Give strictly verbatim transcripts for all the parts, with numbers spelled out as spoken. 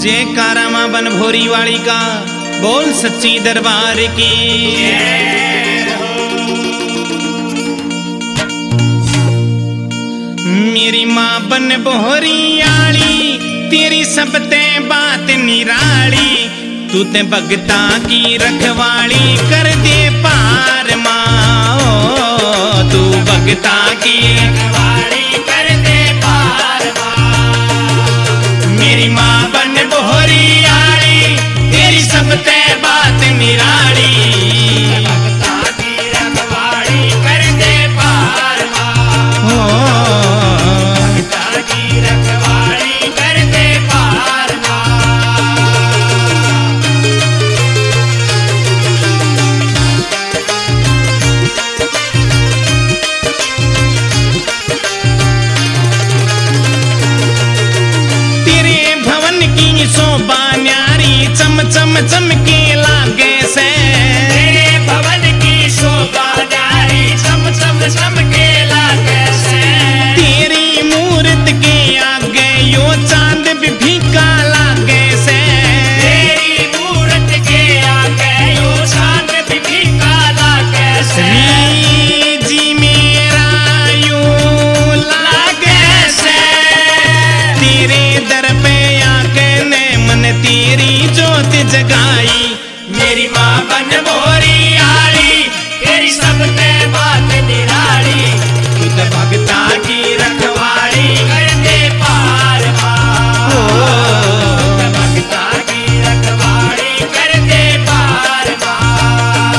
जयकारा मां बनभोरी वाली का बोल सच्ची दरबार की। मेरी मां बनभोरी आली तेरी सब ते बात निराली, तू ते भगता की रखवाली कर दे पार मां, तू भगता की रखवाली कर दे पार मां। मेरी मां बनभोरी आली तेरी सब ते बात निराली, भगता की रखवाली कर दे पार मां, भगता की रखवाली कर दे पार मां। तेरे भवन की शोभा न्यारी चम चम चमके लागे से, तेरे भवन की शोभा न्यारी चम चम चमके लागे से। तेरी मूर्त के आगे यो चांद भी फीका लागे से, तेरी मूर्त के आगे यो चांद भी फीका लागे से। जी मेरा यो लागे से, तेरे दर पे आके ने मन तेरी ज्योत जगाई। मेरी मां बनभोरी आली तेरी सब ते बात निराली, तू तो भगता की रखवाली कर दे पार मां, तू तो भगता की रखवाली कर दे पार मां।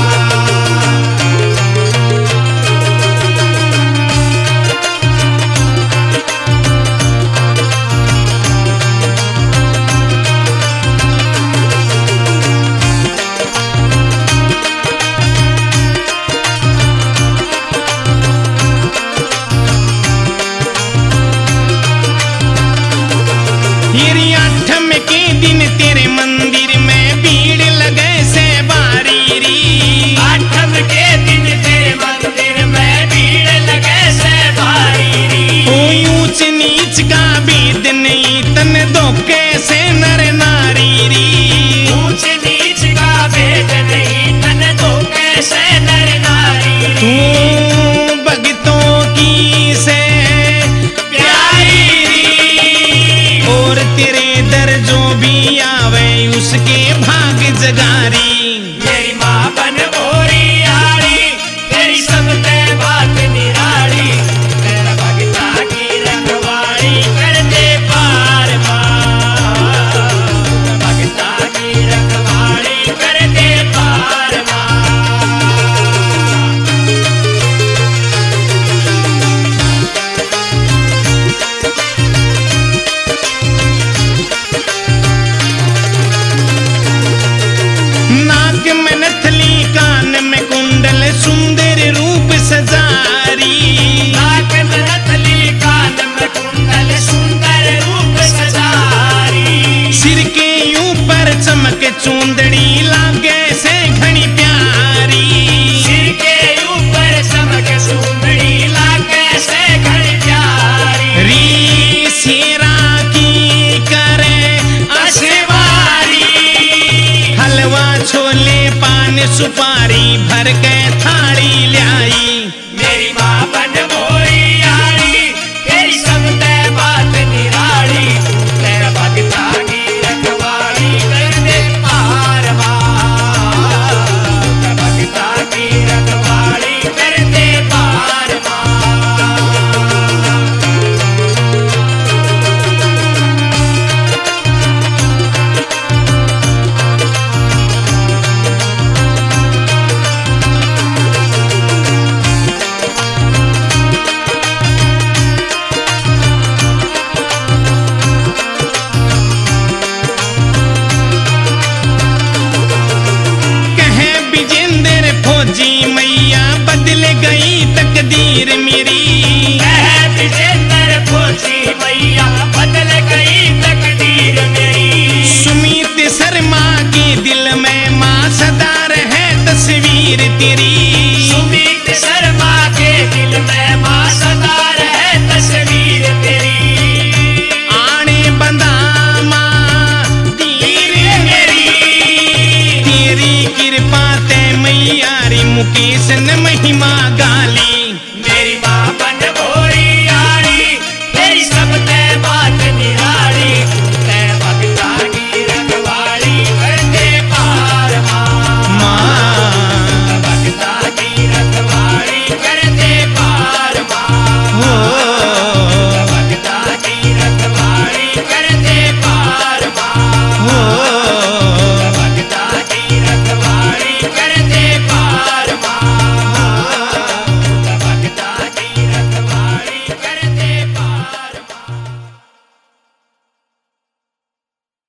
तेरी आठम के दिन तेरे मंदिर में भीड़ लगे से बारी री, आठम के दिन तेरे मंदिर में भीड़ लगे से बारी री। कोई ऊंच नीच का भेद नहीं तन धोखे से नर नारी री, ऊंच नीच का भेद नहीं तन धोखे से नर नारी री। तू भगतों की से प्यारी री, और तेरे दर जो भी आवे उसके भाग जगारी। मेरी मां बनभोरी आली तेरी सब ते बात निराली, तेरा भगता की रखवाली कर दे पार मां, भगता की रखवाली कर दे पार मां। नाक में नथली कान में कुंडल सुंदर रूप सजारी, नाक में नथली कान में कुंडल सुंदर रूप सजारी। सिर के ऊपर चमक चूंदड़ी